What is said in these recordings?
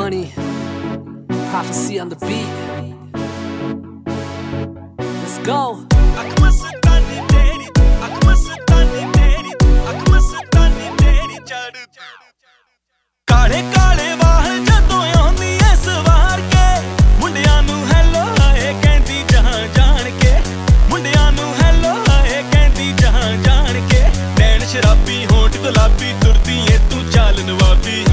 Money, Prophecy on the beat. Let's go. ਕਾਲੇ ਕਾਲੇ ਵਾਹ ਜਦੋਂ ਆਉਂਦੀ ਐ ਸਵਾਰ ਕੇ ਮੁੰਡਿਆਂ ਨੂੰ ਹੈਲੋ ਹਾਏ ਕਹਿੰਦੀ ਜਹਾਂ ਜਾਣ ਕੇ ਮੁੰਡਿਆਂ ਨੂੰ ਹੈਲੋ ਹਾਏ ਕਹਿੰਦੀ ਜਹਾਂ ਜਾਣ ਕੇ ਨੈਣ ਸ਼ਰਾਬੀ ਹੋਂਠ ਗੁਲਾਬੀ ਤੁਰਦੀ ਏ ਤੂੰ ਚਾਲ ਨਵਾਬੀ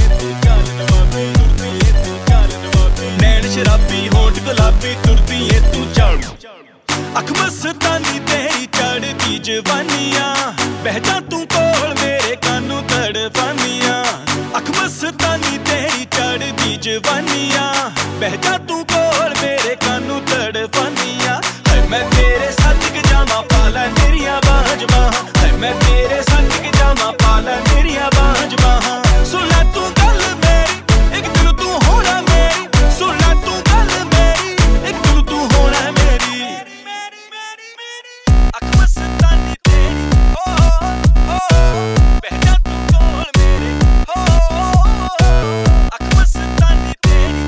ਨੈਣ ਸ਼ਰਾਬੀ ਹੋਂਠ ਗੁਲਾਬੀ ਤੁਰਦੀ ਏ ਤੂੰ ਚਾਲ ਅੱਖ ਮਸਤਾਨੀ ਤੇਰੀ ਚੜ੍ਹਦੀ ਜਵਾਨੀਆਂ ਬਹਿ ਜਾ ਤੂੰ ਕੋਲ ਮੇਰੇ ਕਾਨੂੰ ਤੜਫਾਨੀਆਂ ਅੱਖ ਮਸਤਾਨੀ ਤੇਰੀ ਚੜ੍ਹਦੀ ਜਵਾਨੀਆਂ ਬਹਿ ਜਾ ਤੂੰ ਕੋਲ ਮੇਰੇ ਕਾਨੂੰ ਤੜਫਾਨੀਆਂ ਹੈ ਮੈਂ ਤੇਰੇ ਸੱਜਕ ਜਾਵਾਂ ਪਾਲਾ ਤੇਰੀਆਂ ਬਾਹਾਂ ਜਮਾਂ ਹੈ ਮੈਂ ਤੇਰੇ ਸੱਜਕ ਜਾਵਾਂ ਪਾਲਾ ਤੇਰੀਆਂ ਬਾਹਾਂ ਜਮਾਂ ਸੁਣ ਲੈ ਤੂੰ ਗੱਲ ਮੇਰੀ ਇੱਕ ਦਿਨ ਤੂੰ ਹੋਣਾ ਮੇਰੀ ਸੁਣ ਲੈ ਤੂੰ ਗੱਲ ਮੇਰੀ ਇੱਕ ਦਿਨ ਤੂੰ ਹੋਣਾ ਮੇਰੀ ਅੱਖ ਮਸਤਾਨੀ ਤੇਰੀ ਬਹਿ ਜਾ ਤੂੰ ਕੋਲ ਮੇਰੇ ਅੱਖ ਮਸਤਾਨੀ ਤੇਰੀ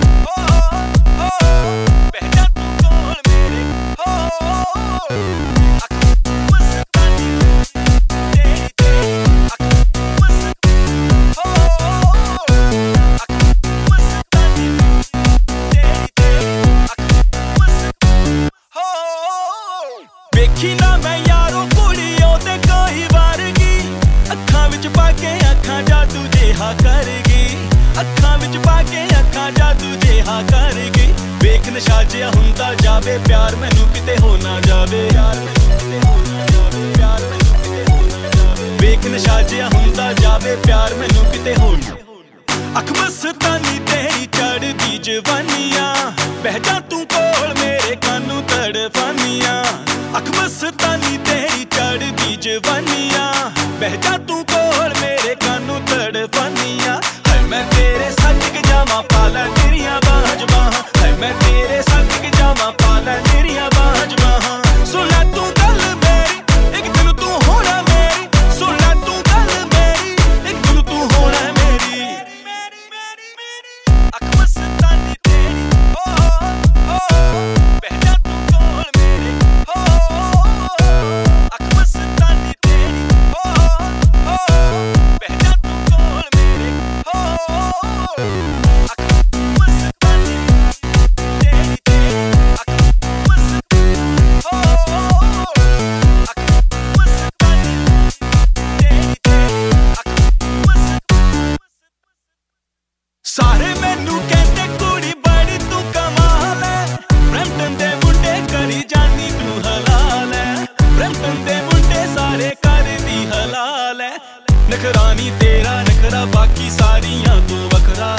ਬਹਿ ਜਾ ਤੂੰ ਕੋਲ ਮੇਰੇ ਅੱਖ ਮਸਤਾਨੀ ਤੇਰੀ ਅੱਖ ਮਸਤਾਨੀ ਵੇਖੀ ਨਾ ਮੈਂ ਯਾਰੋ ਕੁੜੀ ਉਹਦੇ ਕੋਈ ਵਾਰਗੀ ਅੱਖਾਂ ਵਿੱਚ ਪਾ ਕੇ ਅੱਖਾਂ ਜਾਦੂ ਜਿਹਾ ਕਰਗੀ ਅੱਖਾਂ ਵਿੱਚ ਪਾ ਕੇ ਅੱਖਾਂ ਜਾਦੂ ਜਿਹਾ ਕਰਗੀ ਵੇਖ ਨਸ਼ਾ ਜਿਹਾ ਹੁੰਦਾ ਜਾਵੇ ਪਿਆਰ ਮੈਨੂੰ ਕਿਤੇ ਹੋ ਨਾ ਜਾਵੇ ਵੇਖ ਨਸ਼ਾ ਜਿਹਾ ਹੁੰਦਾ ਜਾਵੇ ਪਿਆਰ ਮੈਨੂੰ ਕਿਤੇ ਹੋ ਨਾ ਅੱਖ ਮਸਤਾਨੀ ਤੇਰੀ ਚੜ੍ਹਦੀ ਜਵਾਨੀਆਂ ਬਹਿ ਜਾ ਤੂੰ ਕੋਲ ਮੇਰੇ ਕਾਨੂੰ ਤੜਫਾਨੀਆਂ ਅੱਖ ਮਸਤਾਨੀ ਤੇਰੀ ਚੜ੍ਹਦੀ ਜਵਾਨੀਆਂ ਬਹਿ ਜਾ ਤੂੰ ਕੋਲ ਮੇਰੇ ਕਾਨੂੰ ਤੜਫਾਨੀਆਂ ਹੈ ਮੈਂ ਤੇਰੇ ਸੱਜਕ ਜਾਵਾਂ ਪਾਲਾ ਤੇਰੀਆਂ ਬਾਹਾਂ ਜਮਾਂ ਹੈ ਮੈਂ ਤੇਰੇ ਸੱਜਕ ਜਾਵਾਂ ਪਾਲਾ ਤੇਰੀਆਂ ਬਾਹਾਂ ਜਮਾਂ ਸੁਣ ਲੈ ਤੂੰ ਗੱਲ ਮੇਰੀ ਇੱਕ ਦਿਨ ਤੂੰ ਹੋਣਾ ਮੇਰੀ ਸੁਣ ਲੈ ਤੂੰ ਗੱਲ ਮੇਰੀ ਇੱਕ ਦਿਨ ਤੂੰ ਹੋਣਾ ਮੇਰੀ ਅੱਖ ਮਸਤਾਨੀ ਤੇਰੀ ਬਹਿ ਜਾ ਤੂੰ ਕੋਲ ਮੇਰੇ ਅੱਖ ਮਸਤਾਨੀ ਤੇਰੀ ਬਹਿ ਜਾ ਤੂੰ ਕੋਲ ਮੇਰੇ ਅੱਖ ਮਸਤਾਨੀ ਤੇਰੀ ਅੱਖ ਮਸਤਾਨੀ ਸਾਰੇ ਮੈਨੂੰ ਕਹਿੰਦੇ ਕੁੜੀ ਬੜੀ ਤੂੰ ਕਮਾਲ ਐ ਬ੍ਰੈਂਟਨ ਦੇ ਮੁੰਡੇ ਕਰੀ ਜਾਨੀ ਤੂੰ ਹਲਾਲ ਐ ਬ੍ਰੈਂਟਨ ਦੇ ਮੁੰਡੇ ਸਾਰੇ ਕਰਦੀ ਹਲਾਲ ਐ ਨਖਰਾਨੀ ਤੇਰਾ ਨਖਰਾ ਬਾਕੀ ਸਾਰੀਆਂ ਤੂੰ ਵੱਖਰਾ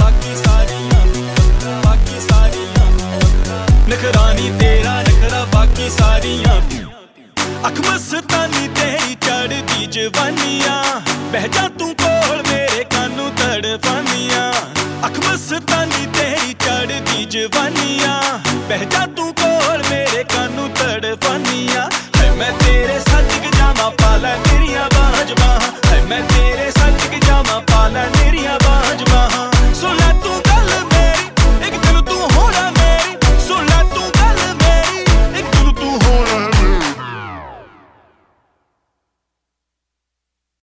ਨਖਰਾਨੀ ਤੇਰਾ ਨਖਰਾ ਬਾਕੀ ਸਾਰੀਆਂ ਅੱਖ ਮਸਤਾਨੀ ਤੇਰੀ ਚੜ੍ਹਦੀ ਜਵਾਨੀਆਂ ਬਹਿ ਜਾ ਤੂੰ ਕੋਲ ਮੇਰੇ ਕਾਨੂੰ ਤੜਫਾਨੀਆਂ ਅੱਖ ਮਸਤਾਨੀ ਤੇਰੀ ਚੜ੍ਹਦੀ ਜਵਾਨੀਆਂ ਬਹਿ ਜਾ ਤੂੰ